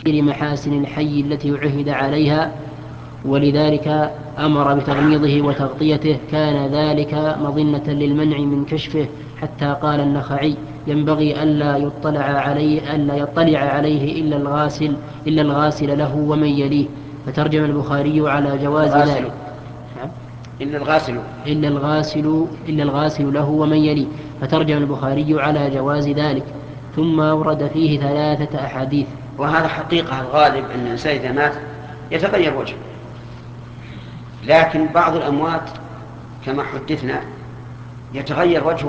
محاسن الحي التي عهد عليها، ولذلك أمر بتغميضه وتغطيته، كان ذلك مظنة للمنع من كشفه، حتى قال النخعي: ينبغي ألا يطلع عليه إلا الغاسل له ومن يليه. فترجم البخاري على جواز ذلك. إلا الغاسل له ومن يليه. فترجم البخاري على جواز ذلك، ثم ورد فيه 3 أحاديث. وهذا حقيقة الغالب أن الإنسان إذا مات يتغير وجهه، لكن بعض الأموات كما حدثنا يتغير وجهه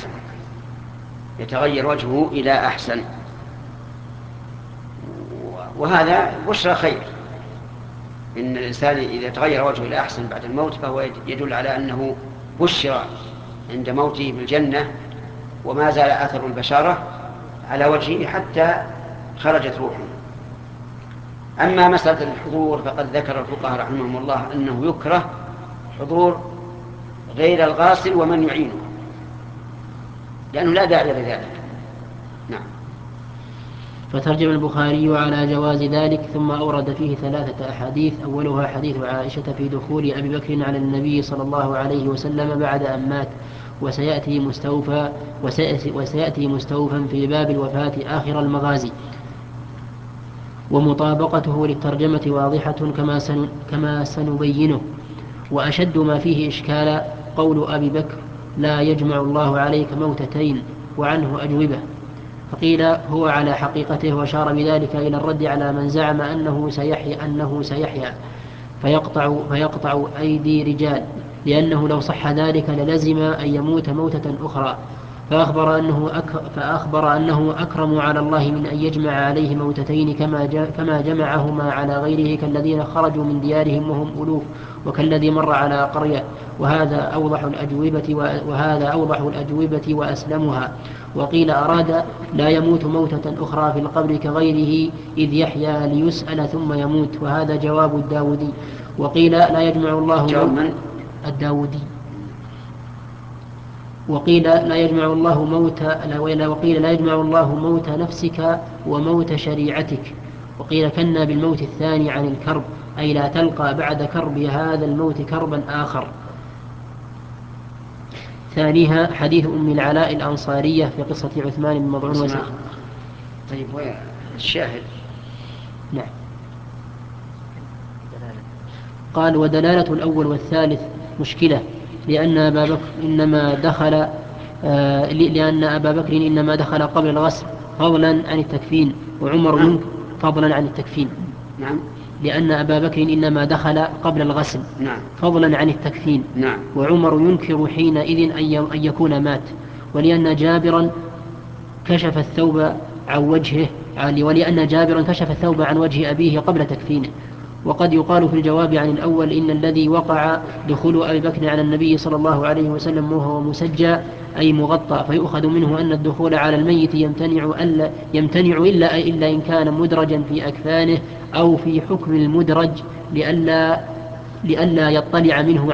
إلى أحسن، وهذا بشرى خير. إن الإنسان إذا تغير وجهه إلى أحسن بعد الموت فهو يدل على أنه بشر عند موته بالجنة، وما زال أثر البشارة على وجهه حتى خرجت روحه. أما مسألة الحضور فقد ذكر الفقهاء رحمهم الله أنه يكره حضور غير الغاسل ومن يعينه، لأنه لا داعي لذلك. نعم. فترجم البخاري على جواز ذلك، ثم أورد فيه 3 أحاديث. أولها حديث عائشة في دخول أبي بكر على النبي صلى الله عليه وسلم بعد أن مات، وسيأتي مستوفا في باب الوفاة آخر المغازي. ومطابقته للترجمة واضحة كما سنبينه. وأشد ما فيه إشكال قول أبي بكر: لا يجمع الله عليك موتتين، وعنه أجوبة. فقيل هو على حقيقته، وأشار بذلك إلى الرد على من زعم أنه سيحيا فيقطع أيدي رجال، لأنه لو صح ذلك للزم أن يموت موتة أخرى. فأخبر أنه أكرم على الله من أن يجمع عليه موتتين كما جمعهما على غيره، كالذين خرجوا من ديارهم وهم ألوف، وكالذي مر على قرية. وهذا أوضح الأجوبة وأسلمها. وقيل أراد لا يموت موتة أخرى في القبر كغيره إذ يحيا ليسأل ثم يموت، وهذا جواب الداودي. وقيل لا يجمع الله الداودي. وقيل لا يجمع الله موت نفسك وموت شريعتك. وقيل كنا بالموت الثاني عن الكرب، أي لا تلقى بعد كرب هذا الموت كربا آخر. ثانيها حديث أم العلاء الأنصارية في قصة عثمان بن مظعون. طيب الشاهد. نعم. قال: ودلالة الأول والثالث مشكلة، لأن أبا بكر إنما دخل قبل الغسل فضلا عن التكفين، وعمر فضلا عن التكفين. نعم. لأن أبا بكر إنما دخل قبل الغسل فضلا عن التكفين. وعمر ينكر حينئذ أن يكون مات. ولأن جابرا كشف الثوب عن وجه أبيه قبل تكفينه. وقد يقال في الجواب عن الأول إن الذي وقع دخول أبي بكر على النبي صلى الله عليه وسلم وهو مسجى أي مغطى، فيؤخذ منه أن الدخول على الميت يمتنع إلا إن كان مدرجا في أكفانه أو في حكم المدرج، لئلا يطلع منه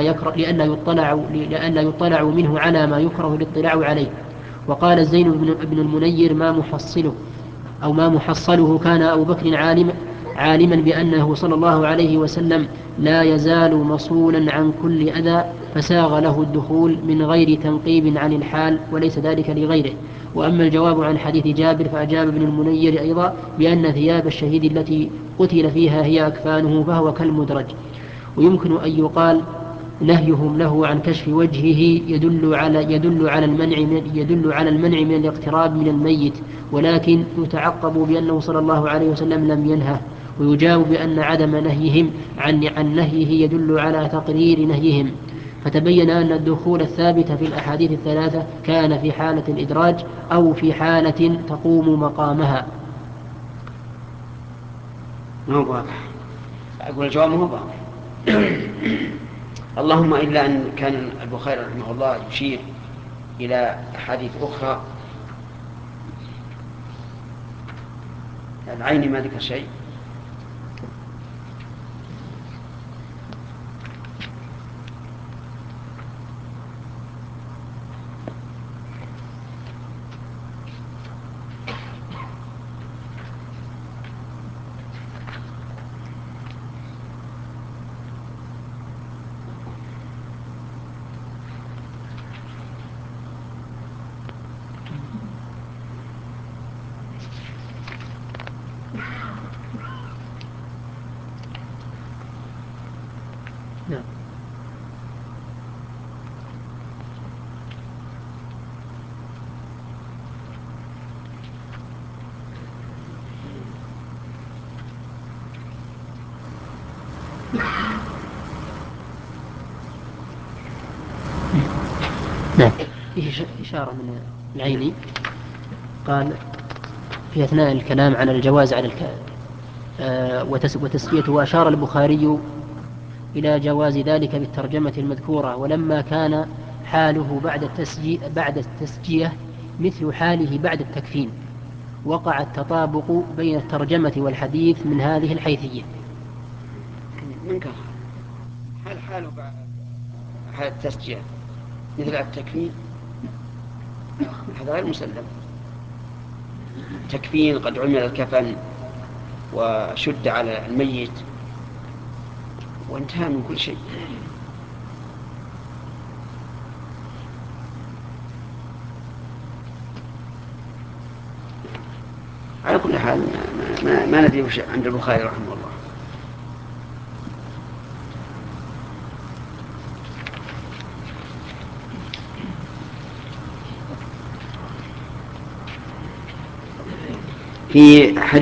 على ما يكره الاطلاع عليه. وقال الزين بن المنير: ما محصله كان أبو بكر عالما بأنه صلى الله عليه وسلم لا يزال مصونا عن كل أذى، فساغ له الدخول من غير تنقيب عن الحال، وليس ذلك لغيره. وأما الجواب عن حديث جابر فأجاب ابن المنير أيضا بأن ثياب الشهيد التي قتل فيها هي أكفانه، فهو كالمدرج. ويمكن أن يقال نهيهم له عن كشف وجهه يدل على المنع من الاقتراب من الميت، ولكن يتعقب بأنه صلى الله عليه وسلم لم ينهه. ويجاب بأن عدم نهيهم عن نهيه يدل على تقرير نهيهم. فتبين أن الدخول الثابت في الأحاديث الثلاثة كان في حالة الإدراج أو في حالة تقوم مقامها. ما هو واضح. أقول الجواب ما هو واضح. اللهم إلا أن كان البخاري رحمه الله يشير إلى أحاديث أخرى. العين ما ذكر شيء. نعم. نعم. فيه إشارة من العيني قال في أثناء الكلام عن الجواز على وتسقيته، وأشار البخاري إلى جواز ذلك بالترجمة المذكورة، ولما كان حاله بعد التسجية مثل حاله بعد التكفين، وقع التطابق بين الترجمة والحديث من هذه الحيثية. من كان حاله بعد حال التسجية مثل التكفين، هذا غير مسلم. تكفين قد عمل الكفن وشد على الميت وانتهى من كل شيء. على كل حال ما ندري وش عند البخاري رحمه الله. في